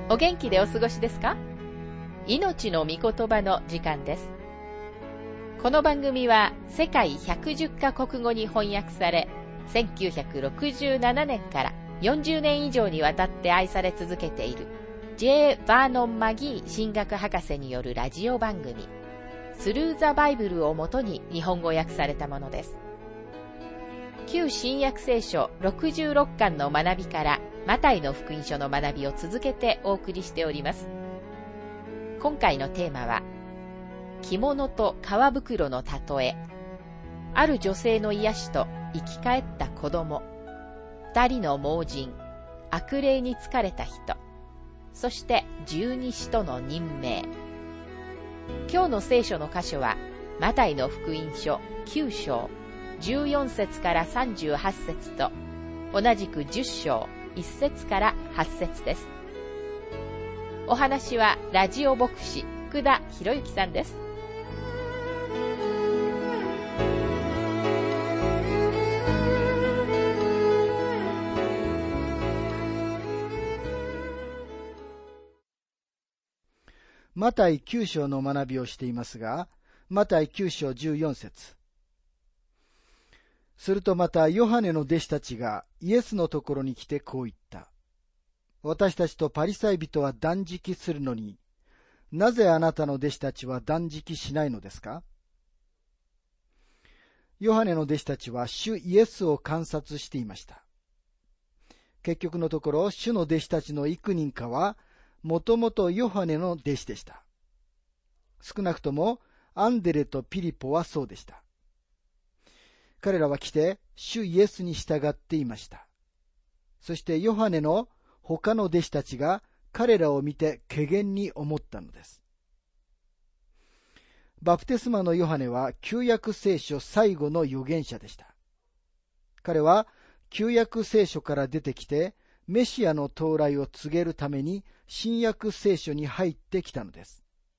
お元気でお過ごしですか？命の御言葉の時間です。この番組は世界110カ国語に翻訳され、1967年から40年以上にわたって愛され続けている J. バーノン・マギー神学博士によるラジオ番組スルー・ザ・バイブルをもとに日本語訳されたものです。旧新約聖書66巻の学びからマタイの福音書の学びを続けてお送りしております。今回のテーマは着物と革袋の例え、ある女性の癒しと生き返った子供、二人の盲人、悪霊に疲れた人、そして十二使徒の任命。今日の聖書の箇所はマタイの福音書9章14節から38節と同じく10章1節から8節です。お話はラジオ牧師福田博之さんです。 マタイ9章の学びをしていますが、マタイ9章14節。するとまたヨハネの弟子たちがイエスのところに来てこう言った。私たちとパリサイ人は断食するのに、なぜあなたの弟子たちは断食しないのですか？ヨハネの弟子たちは主イエスを観察していました。結局のところ、主の弟子たちの幾人かは、もともとヨハネの弟子でした。少なくともアンデレとピリポはそうでした。彼らは来て主イエスに従っていました。そしてヨハネの他の弟子たちが彼らを見て怪訝に思ったのです。バプテスマのヨハネは旧約聖書最後の預言者でした。彼は旧約聖書から出てきてメシアの到来を告げるために新約聖書に入ってきたのです。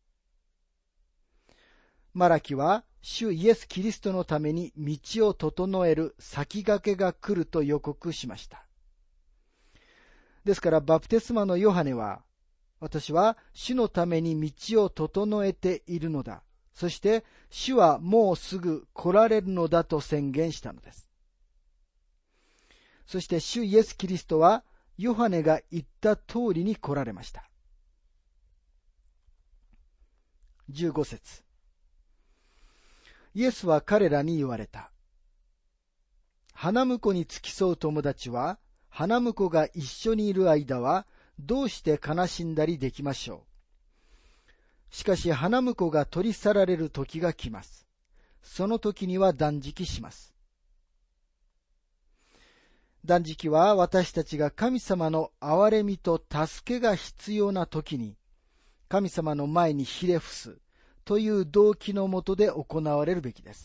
マラキは主イエス・キリストのために道を整える先駆けが来ると予告しました。ですからバプテスマのヨハネは、私は主のために道を整えているのだ。そして主はもうすぐ来られるのだと宣言したのです。そして主イエス・キリストはヨハネが言った通りに来られました。15節。イエスは彼らに言われた。花婿に付き添う友達は、花婿が一緒にいる間は、どうして悲しんだりできましょう。しかし花婿が取り去られる時が来ます。その時には断食します。断食は私たちが神様の憐れみと助けが必要な時に、神様の前にひれ伏すという動機のもとで行われるべきです。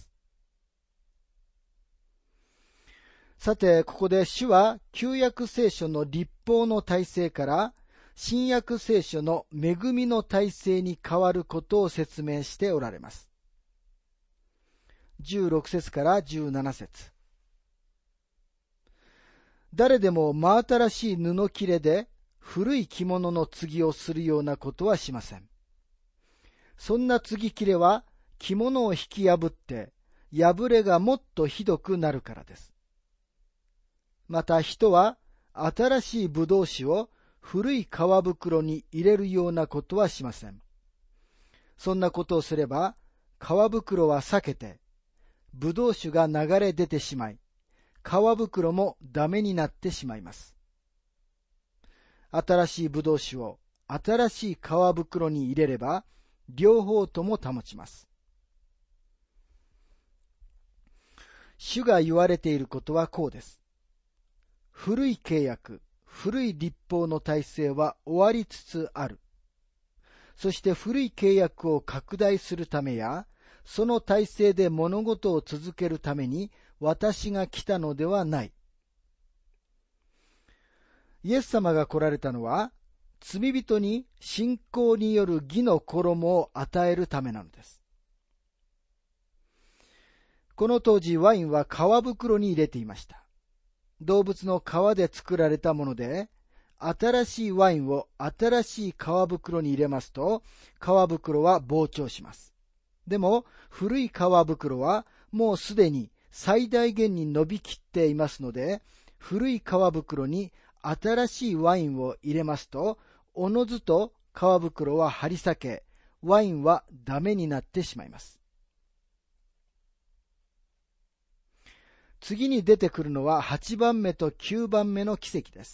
さて、ここで主は旧約聖書の律法の体制から新約聖書の恵みの体制に変わることを説明しておられます。16節から17節。誰でも真新しい布切れで古い着物の継ぎをするようなことはしません。そんな継ぎ切れは着物を引き破って破れがもっとひどくなるからです。また人は新しいブドウ酒を古い皮袋に入れるようなことはしません。そんなことをすれば皮袋は裂けてブドウ酒が流れ出てしまい、皮袋もダメになってしまいます。新しいブドウ酒を新しい皮袋に入れれば両方とも保ちます。主が言われていることはこうです。古い契約、古い律法の体制は終わりつつある。そして古い契約を拡大するためや、その体制で物事を続けるために私が来たのではない。イエス様が来られたのは、罪人に信仰による義の衣を与えるためなのです。この当時ワインは皮袋に入れていました。動物の皮で作られたもので、 新しいワインを新しい皮袋に入れますと、皮袋は膨張します。でも、古い皮袋はもうすでに最大限に伸びきっていますので、古い皮袋に新しいワインを入れますと、おのずと皮袋は張り裂け、ワインはダメになってしまいます。次に出てくるのは8番目と9番目の奇跡です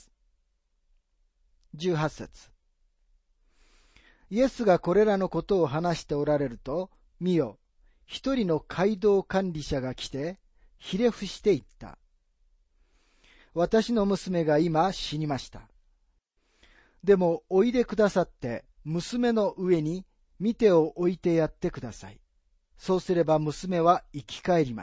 。18節。イエスがこれらのことを話しておられると、見よ、一人の街道管理者が来て、ひれ伏して言った。私の娘が今死にました。でもおいでくださって娘の上に御手を置いてやってください。そうすれば娘は生き返ります。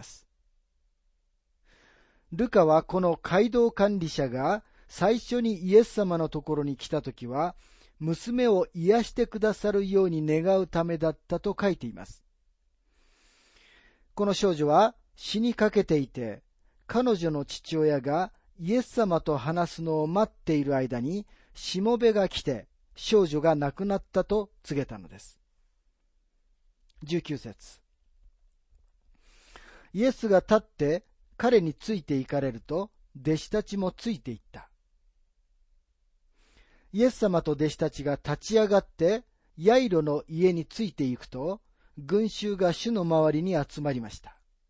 ルカはこの街道管理者が最初にイエス様のところに来たときは、娘を癒してくださるように願うためだったと書いています。この少女は死にかけていて、彼女の父親がイエス様と話すのを待っている間に、しもべが来て少女が亡くなったと告げたのです。19節。イエスが立って彼について行かれると、弟子たちもついて行った。イエス様と弟子たちが立ち上がってヤイロの家について行くと、群衆が主の周りに集まりました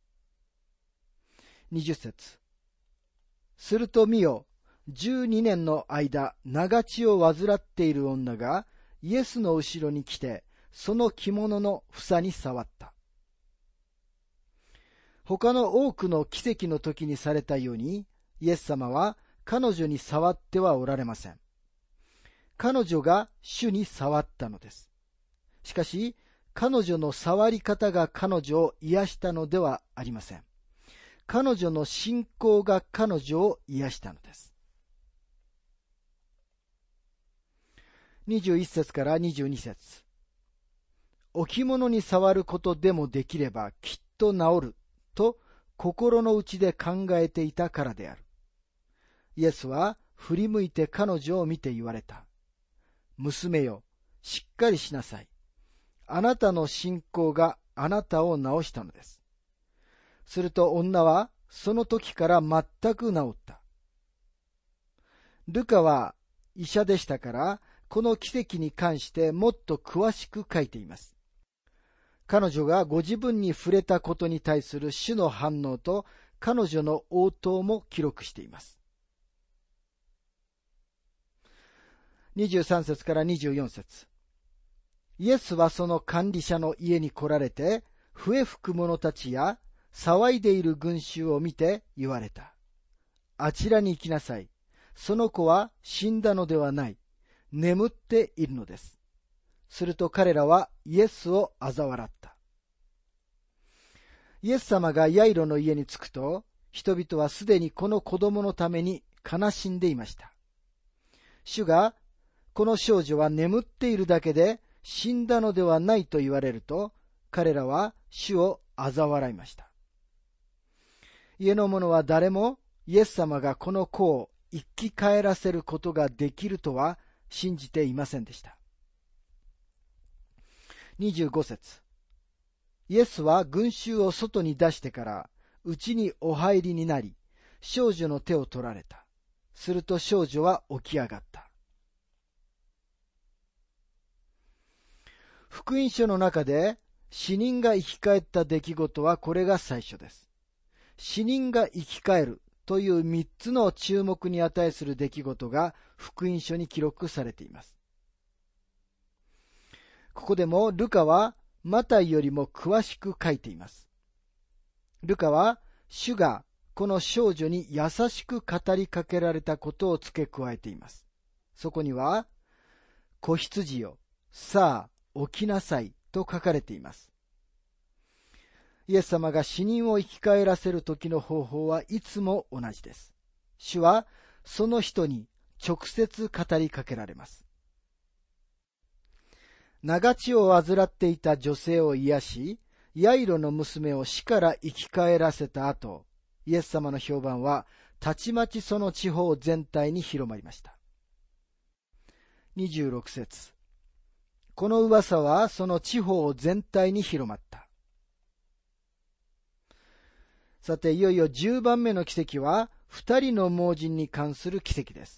。20節。すると見よ、12年の間長血を患っている女がイエスの後ろに来て、その着物の房に触った。他の多くの奇跡の時にされたように、イエス様は彼女に触ってはおられません。彼女が主に触ったのです。しかし、彼女の触り方が彼女を癒したのではありません。彼女の信仰が彼女を癒したのです。21節から22節。置物に触ることでもできればきっと治ると心の内で考えていたからである。イエスは振り向いて彼女を見て言われた。娘よ、しっかりしなさい。あなたの信仰があなたを治したのです。すると女はその時から全く治った。ルカは医者でしたから、この奇跡に関してもっと詳しく書いています。彼女がご自分に触れたことに対する主の反応と彼女の応答も記録しています。23節から24節。イエスはその管理者の家に来られて、笛吹く者たちや騒いでいる群衆を見て言われた。あちらに行きなさい。その子は死んだのではない。眠っているのです。すると彼らはイエスを嘲笑った。イエス様がヤイロの家に着くと、人々はすでにこの子供のために悲しんでいました。主が、この少女は眠っているだけで死んだのではないと言われると、彼らは主を嘲笑いました。家の者は誰もイエス様がこの子を生き返らせることができるとは信じていませんでした。25節。イエスは群衆を外に出してから家にお入りになり、少女の手を取られた。すると少女は起き上がった。福音書の中で死人が生き返った出来事はこれが最初です。死人が生き返るという3つの注目に値する出来事が福音書に記録されています。ここでもルカはマタイよりも詳しく書いています。ルカは主がこの少女に優しく語りかけられたことを付け加えています。そこには、子羊よ、さあ起きなさいと書かれています。イエス様が死人を生き返らせる時の方法はいつも同じです。主はその人に直接語りかけられます。長血を患っていた女性を癒し、ヤイロの娘を死から生き返らせた後、イエス様の評判はたちまちその地方全体に広まりました。 26節。この噂はその地方全体に広まった。さて、いよいよ10番目の奇跡は、2人の盲人に関する奇跡です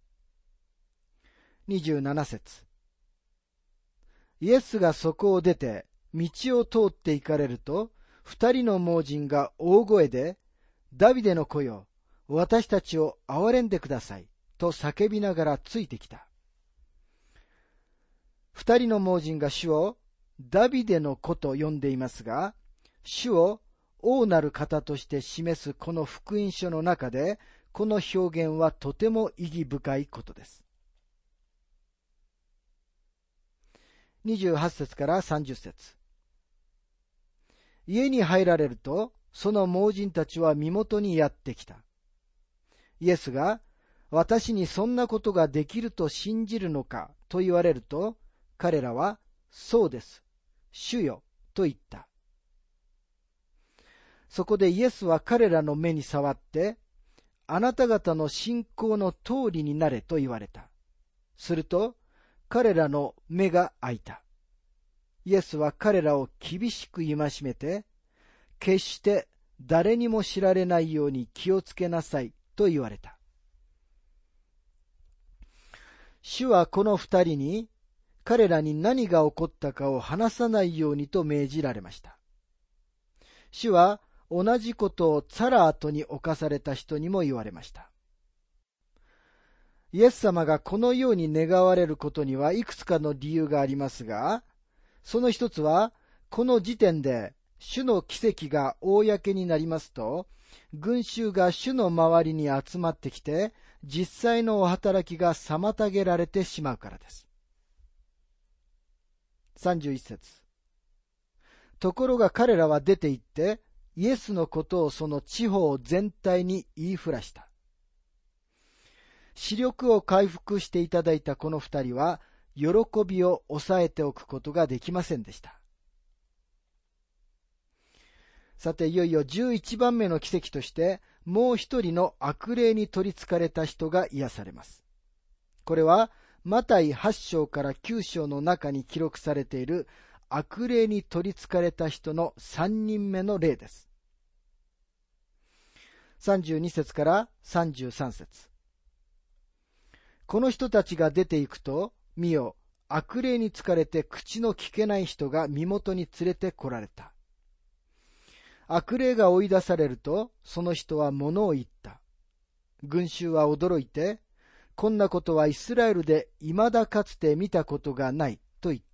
。27節。イエスがそこを出て、道を通って行かれると、2人の盲人が大声で、ダビデの子よ、私たちを憐れんでください、と叫びながらついてきた。2人の盲人が主をダビデの子と呼んでいますが、主を王なる方として示すこの福音書の中で、この表現はとても意義深いことです。28節から30節。家に入られると、その盲人たちは身元にやってきた。イエスが、私にそんなことができると信じるのかと言われると、彼らは、そうです、主よ、と言った。そこでイエスは彼らの目に触って、あなた方の信仰の通りになれと言われた。すると、彼らの目が開いた。イエスは彼らを厳しく戒めて、決して誰にも知られないように気をつけなさいと言われた。主はこの二人に、彼らに何が起こったかを話さないようにと命じられました。主は同じことをツァラートに侵された人にも言われました。イエス様がこのように願われることにはいくつかの理由がありますが、その一つは、この時点で主の奇跡が公になりますと、群衆が主の周りに集まってきて、実際のお働きが妨げられてしまうからです。31節。ところが彼らは出て行って、イエスのことをその地方全体に言いふらした。視力を回復していただいたこの二人は、喜びを抑えておくことができませんでした。さて、いよいよ11番目の奇跡として、もう一人の悪霊に取り憑かれた人が癒されます。これは、マタイ8章から9章の中に記録されている悪霊に取り憑かれた人の3人目の例です。32節から33節。この人たちが出て行くと、見よ、悪霊に疲れて口の聞けない人が身元に連れて来られた。悪霊が追い出されると、その人は物を言った。群衆は驚いて、こんなことはイスラエルで未だかつて見たことがないと言った。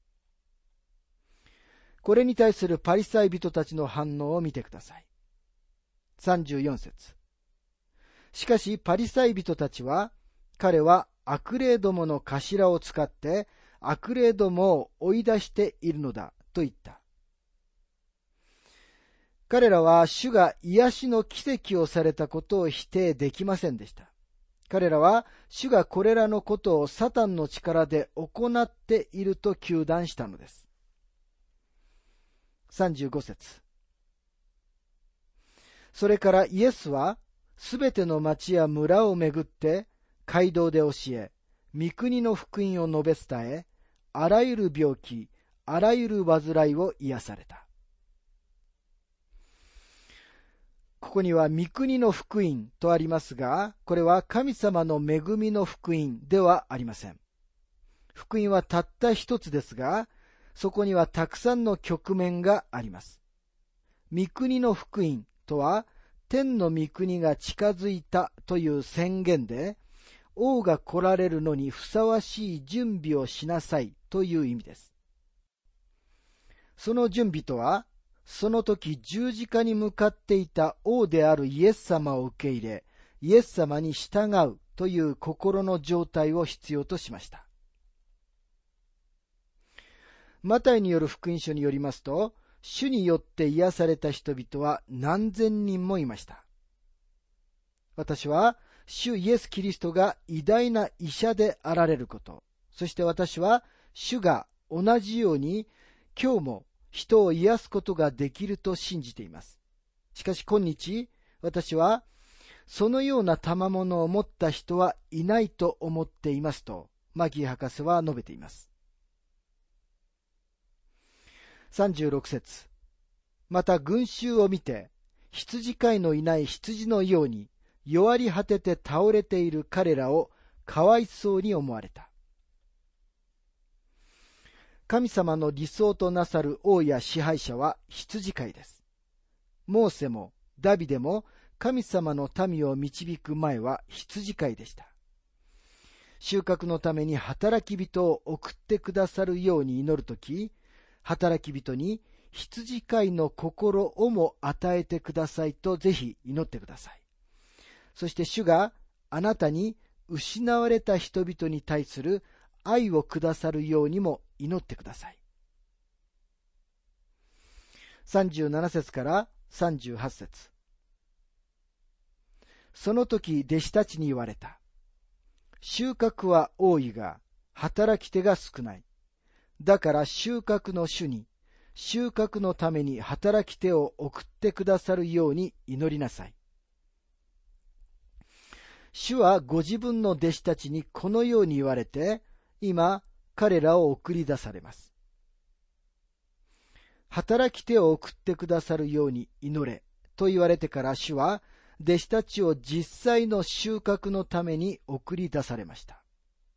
これに対するパリサイ人たちの反応を見てください。34節。しかしパリサイ人たちは、彼は悪霊どもの頭を使って悪霊どもを追い出しているのだと言った。彼らは主が癒しの奇跡をされたことを否定できませんでした。彼らは主がこれらのことをサタンの力で行っていると糾弾したのです。35節。それからイエスはすべての町や村をめぐって街道で教え、御国の福音を述べ伝え、あらゆる病気、あらゆる患いを癒された。ここには御国の福音とありますが、これは神様の恵みの福音ではありません。福音はたった一つですが、そこにはたくさんの局面があります。御国の福音とは、天の御国が近づいたという宣言で、王が来られるのにふさわしい準備をしなさいという意味です。その準備とは、その時十字架に向かっていた王であるイエス様を受け入れ、イエス様に従うという心の状態を必要としました。マタイによる福音書によりますと、主によって癒された人々は何千人もいました。私は、主イエス・キリストが偉大な医者であられること、そして私は主が同じように今日も人を癒すことができると信じています。しかし今日、私はそのような賜物を持った人はいないと思っていますと、 マギー博士は述べています。36節。また群衆を見て、羊飼いのいない羊のように弱り果てて倒れている彼らをかわいそうに思われた。神様の理想となさる王や支配者は羊飼いです。モーセもダビデも神様の民を導く前は羊飼いでした。収穫のために働き人を送ってくださるように祈るとき、働き人に羊飼いの心をも与えてくださいとぜひ祈ってください。そして主があなたに失われた人々に対する愛をくださるようにも祈ってください。37節から38節。その時弟子たちに言われた。収穫は多いが働き手が少ない。だから収穫の主に収穫のために働き手を送ってくださるように祈りなさい。主はご自分の弟子たちにこのように言われて、今彼らを送り出されます。働き手を送ってくださるように祈れと言われてから主は弟子たちを実際の収穫のために送り出されました。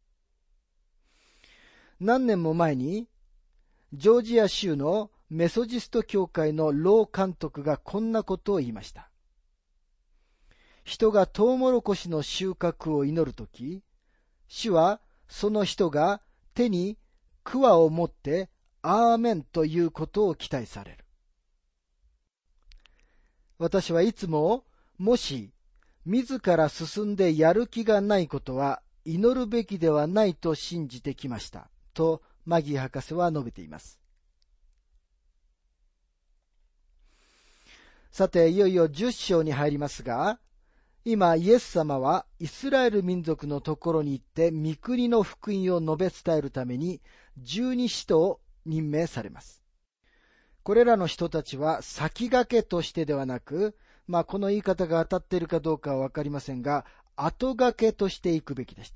何年も前にジョージア州のメソジスト教会の老監督がこんなことを言いました。人がトウモロコシの収穫を祈るとき、主はその人が手に桑を持ってアーメンということを期待される。私はいつも、もし自ら進んでやる気がないことは祈るべきではないと信じてきました。とマギー博士は述べています。さて、いよいよ10章に入りますが、今イエス様はイスラエル民族のところに行って御国の福音を述べ伝えるために12使徒を任命されます。これらの人たちは先駆けとしてではなく、この言い方が当たっているかどうかはわかりませんが、後駆けとしていくべきでした。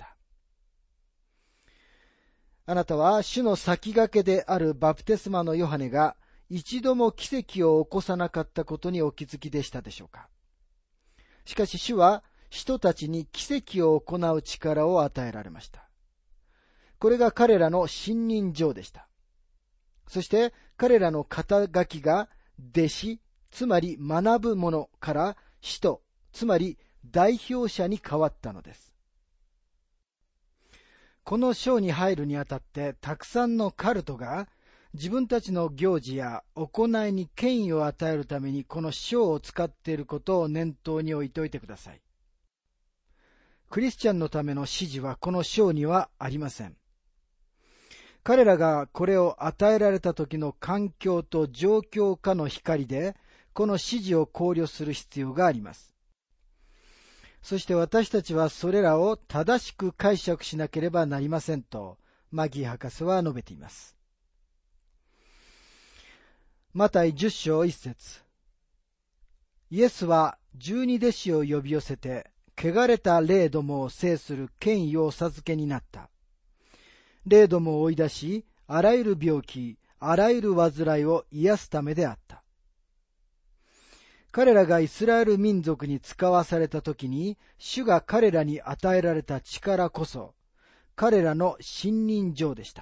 あなたは主の先駆けであるバプテスマのヨハネが一度も奇跡を起こさなかったことにお気づきでしたでしょうか。しかし主は人たちに奇跡を行う力を与えられました。これが彼らの信任状でした。そして彼らの肩書きが弟子、つまり学ぶ者から使徒、つまり代表者に変わったのです。この章に入るにあたってたくさんのカルトが自分たちの行事や行いに権威を与えるためにこの章を使っていることを念頭に置いておいてください。クリスチャンのための指示はこの章にはありません。彼らがこれを与えられた時の環境と状況下の光でこの指示を考慮する必要があります。そして私たちはそれらを正しく解釈しなければなりませんとマギー博士は述べています。マタイ10章1節。イエスは12弟子を呼び寄せて、汚れた霊どもを制する権威をお授けになった。霊どもを追い出し、あらゆる病気、あらゆる患いを癒すためであった。彼らがイスラエル民族に使わされたときに、主が彼らに与えられた力こそ、彼らの信任状でした。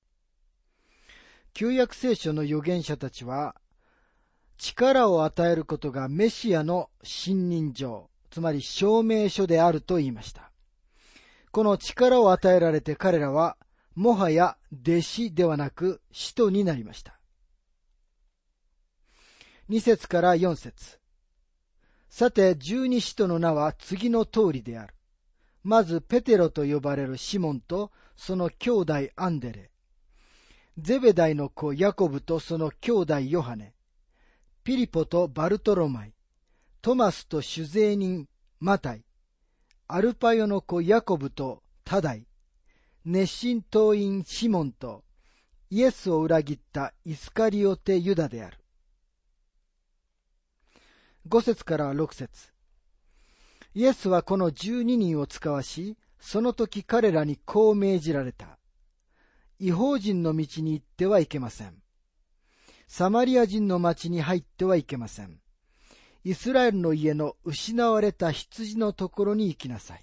旧約聖書の預言者たちは、力を与えることがメシアの信任状、つまり証明書であると言いました。この力を与えられて彼らは、もはや弟子ではなく使徒になりました。2節から4節。さて、12使徒の名は次の通りである。まず、ペテロと呼ばれるシモンと、その兄弟アンデレ。ゼベダイの子ヤコブとその兄弟ヨハネ。ピリポとバルトロマイ。トマスと酒税人マタイ。アルパヨの子ヤコブとタダイ。熱心党員シモンとイエスを裏切ったイスカリオテユダである。5節から6節。イエスはこの12人を使わし、 その時彼らにこう命じられた。異邦人の道に行ってはいけません。サマリア人の町に入ってはいけません。イスラエルの家の失われた羊のところに行きなさい。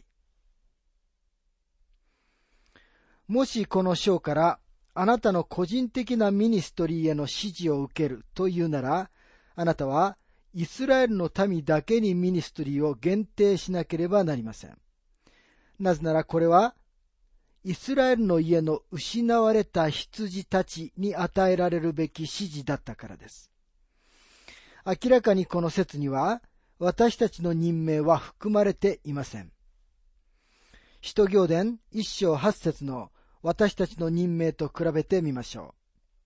もしこの章からあなたの個人的なミニストリーへの指示を受けるというなら、あなたはイスラエルの民だけにミニストリーを限定しなければなりません。なぜならこれはイスラエルの家の失われた羊たちに与えられるべき指示だったからです。明らかにこの説には私たちの任命は含まれていません。使徒行伝1章8節の私たちの任命と比べてみましょう。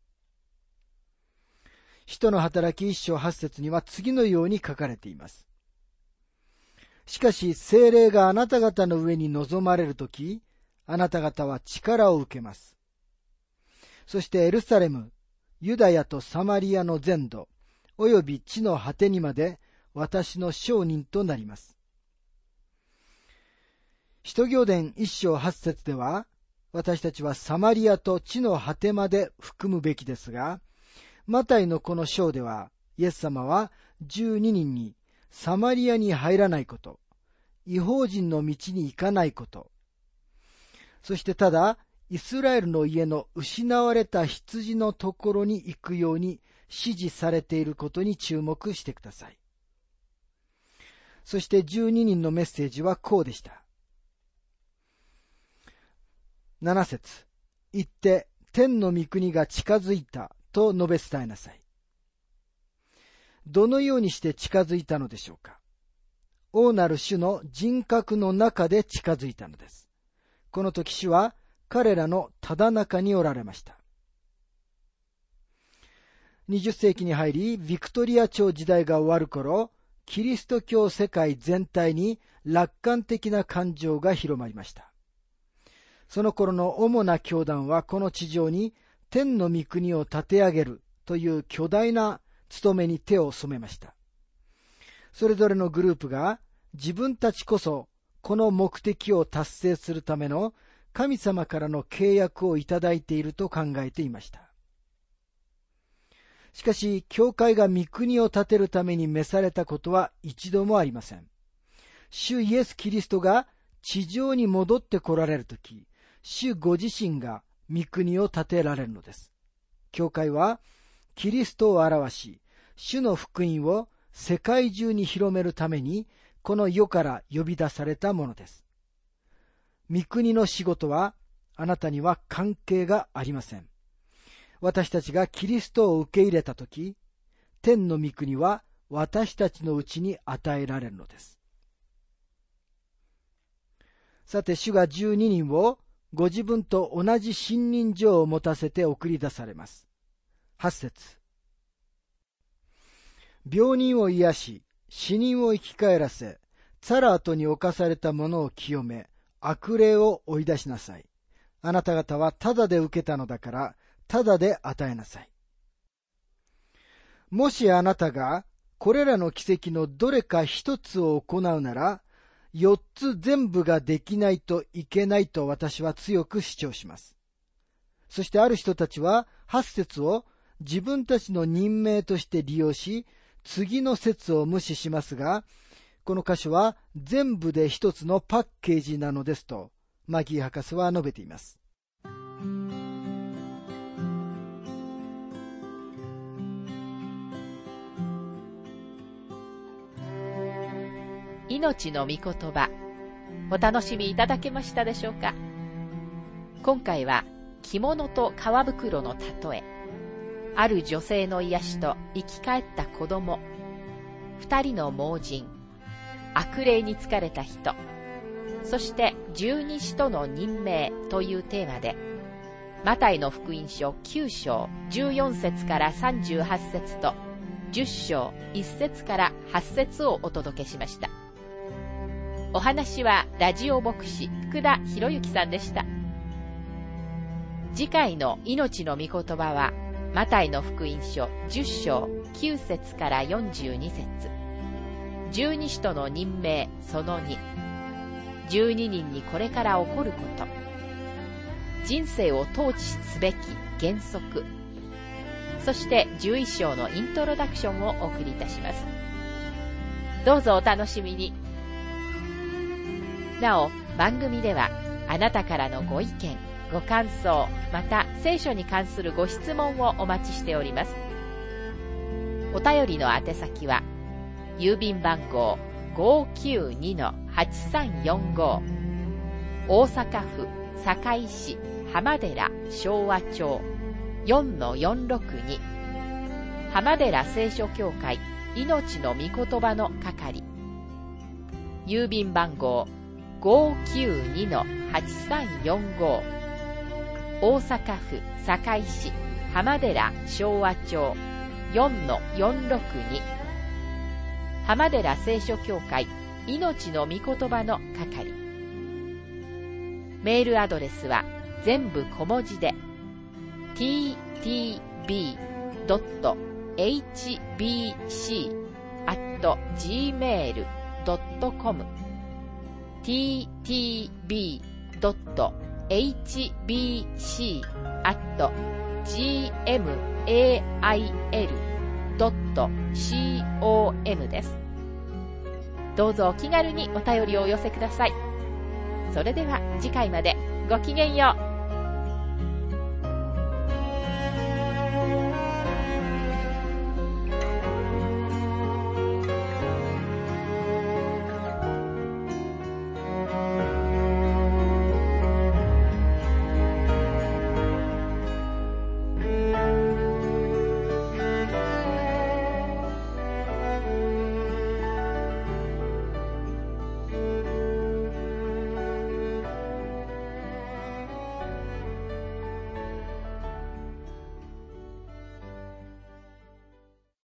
使徒の働き1章8節には次のように書かれています。しかし聖霊があなた方の上に臨まれるとき、あなた方は力を受けます。そしてエルサレム、ユダヤとサマリアの全土、および地の果てにまで私の証人となります。使徒行伝1章8節では、私たちはサマリアと地の果てまで含むべきですが、マタイのこの章では、イエス様は12人にサマリアに入らないこと、異邦人の道に行かないこと、そしてただイスラエルの家の失われた羊のところに行くように指示されていることに注目してください。そして12人のメッセージはこうでした。7節、行って天の御国が近づいたと述べ伝えなさい。どのようにして近づいたのでしょうか。王なる主の人格の中で近づいたのです。この時主は彼らのただ中におられました。20世紀に入り、ビクトリア朝時代が終わる頃、キリスト教世界全体に楽観的な感情が広まりました。その頃の主な教団はこの地上に天の御国を立て上げるという巨大な務めに手を染めました。それぞれのグループが自分たちこそこの目的を達成するための神様からの契約をいただいていると考えていました。しかし、教会が御国を建てるために召されたことは一度もありません。主イエス・キリストが地上に戻って来られるとき、主ご自身が御国を建てられるのです。教会はキリストを表し、主の福音を世界中に広めるために、この世から呼び出されたものです。御国の仕事はあなたには関係がありません。私たちがキリストを受け入れたとき、天の御国は私たちのうちに与えられるのです。さて、主が12人をご自分と同じ信任状を持たせて送り出されます。8節、病人を癒し、死人を生き返らせ、ツァラートに侵された者を清め、悪霊を追い出しなさい。あなた方はただで受けたのだから、ただで与えなさい。もしあなたがこれらの奇跡のどれか一つを行うなら、4つ全部ができないといけないと私は強く主張します。そしてある人たちは8節を自分たちの任命として利用し、次の節を無視しますが、この箇所は全部で一つのパッケージなのですと、マギー博士は述べています。 命の御言葉、お楽しみいただけましたでしょうか。今回は着物と皮袋の例え、ある女性の癒しと生き返った子供、2人の盲人、悪霊に疲れた人、そして十二使徒の任命というテーマで、マタイの福音書9章14節から38節と10章1節から8節をお届けしました。お話はラジオ牧師福田博之さんでした。次回の命の御言葉はマタイの福音書10章9節から42節、十二使徒の任命その2、 12人にこれから起こること、人生を統治すべき原則、そして11章のイントロダクションをお送りいたします。どうぞお楽しみに。なお、番組ではあなたからのご意見、ご感想、また聖書に関するご質問をお待ちしております。お便りの宛先は、郵便番号 592-8345 大阪府堺市浜寺昭和町 4-462 浜寺聖書協会命の御言葉の係、郵便番号 592-8345 大阪府堺市浜寺昭和町 4-462 浜寺聖書協会命の御言葉の係。メールアドレスは全部小文字で ttb.hbc@gmail.com ttb.hbc@gmail.com です。どうぞお気軽にお便りをお寄せください。それでは次回までごきげんよう。